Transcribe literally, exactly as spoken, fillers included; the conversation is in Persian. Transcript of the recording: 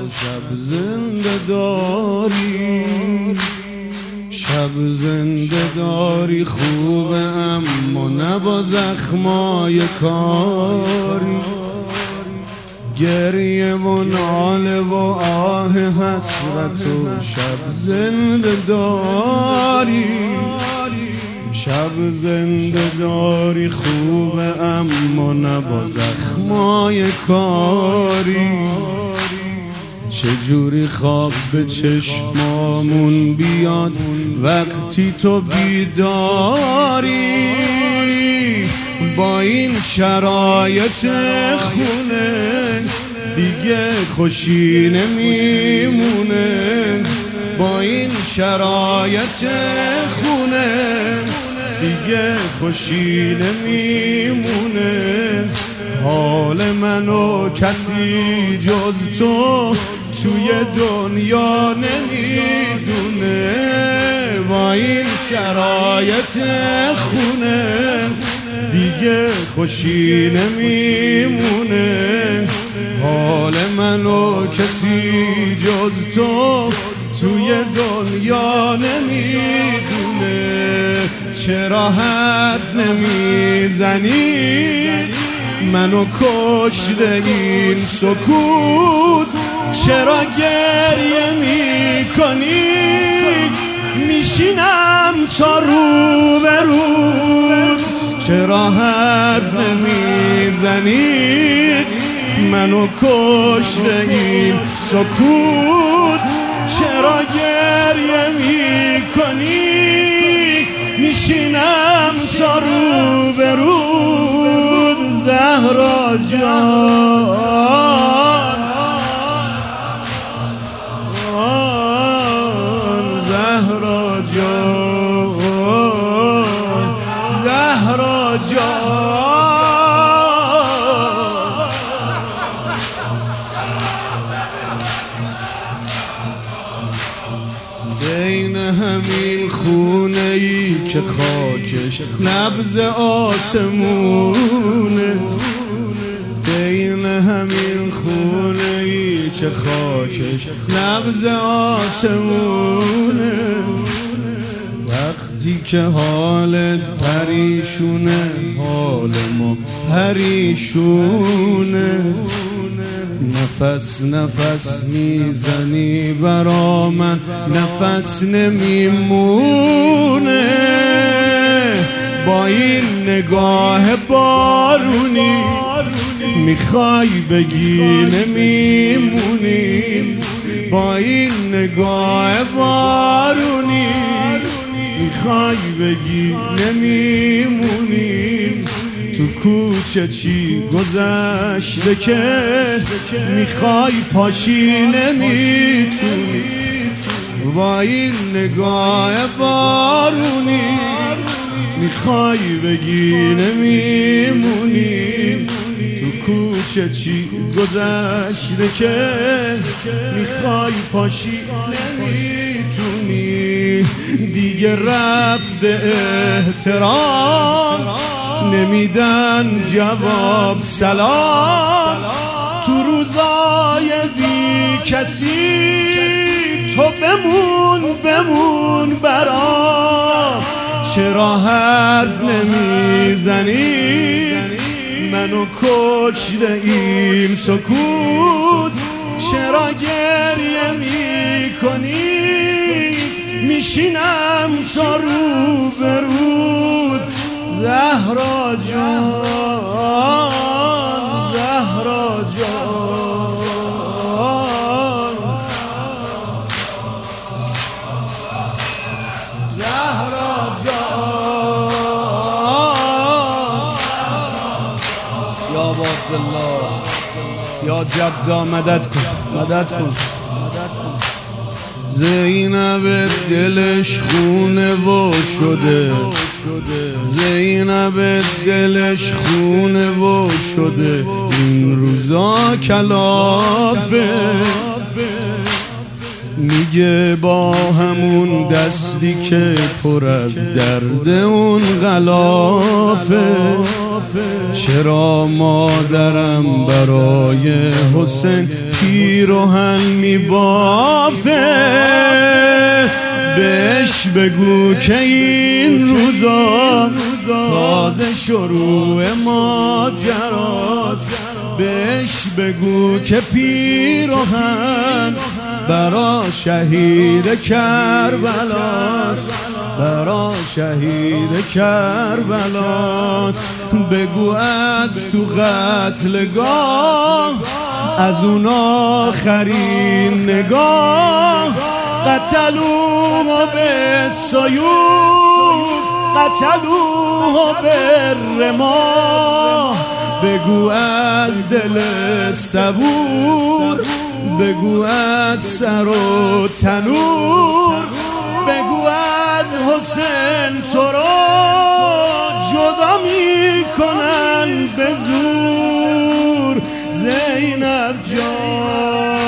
شب زنده داری، شب زنده داری خوبه اما نه با زخمای کاری، گریه و ناله و آه حسرت و شب زنده داری، شب زنده داری خوبه اما نه با زخمای کاری. چجوری خواب به چشمامون بیاد وقتی تو بیداری، با این شرایط خونه دیگه خوشی نمیمونه، با این شرایط خونه دیگه خوشی نمیمونه. حال منو کسی جز تو توی دنیا نمیدونه، با این شرایط خونه دیگه خوشی نمیمونه. حال منو کسی جز تو توی دنیا نمیدونه. چرا حرف نمیزنی منو کشته این سکوت، چرا گریه میکنی میشینم تا رو به رو، چرا حرف نمیزنی منو کشته این سکوت، چرا گریه میکنی میشینم تا رو به رو. زهرا جان زهرا جان زهرا جان بین همین خونه ای که خاکش نبض آسمونه، بین همین خونه ای که خاکش نبض آسمونه، وقتی که حالت پریشونه حال ما پریشونه، نفس نفس میزنی برا من نفس نمیمونه، با این نگاه بارونی میخوای بگی نمیمونی، با این نگاه بارونی میخوای بگی نمیمونی. تو کوچه چی گذشته که میخوای پاشی نمیتونی، با این نگاه بارونی میخوای بگی نمیمونی. تو کوچه چی گذشته که میخوای پاشی نمیتونی، دیگه رفته احترام نمیدن جواب سلام، تو روزای بی کسی تو بمون بمون برام، چرا حرف نمیزنی منو کشته این سکوت، چرا گریه میکنی میشینم تا رو به رود. زهرا جان زهرا جان زهرا جان یا عبدالله یا جدا مدد کن مدد کن مدد کن. زینب دلش خونه و شده، زینب دلش خونه و شده، این روزا کلافه، میگه با همون دستی که پر از درد اون غلافه، چرا مادرم برای حسین پیراهن میبافه؟ بهش بگو که این روزا تازه شروع ماجراست. بهش بگو که پیراهن برا شهید کربلاست، برا شهید کربلاست. بگو از تو قتلگاه، از اون آخرین نگاه، قتلوه به سیوف، قتلوه به رماه. بگو از دل صبور، بگو از سر و تنور، بگو از حسین تو رو جدا میکنن به زور. زینب جان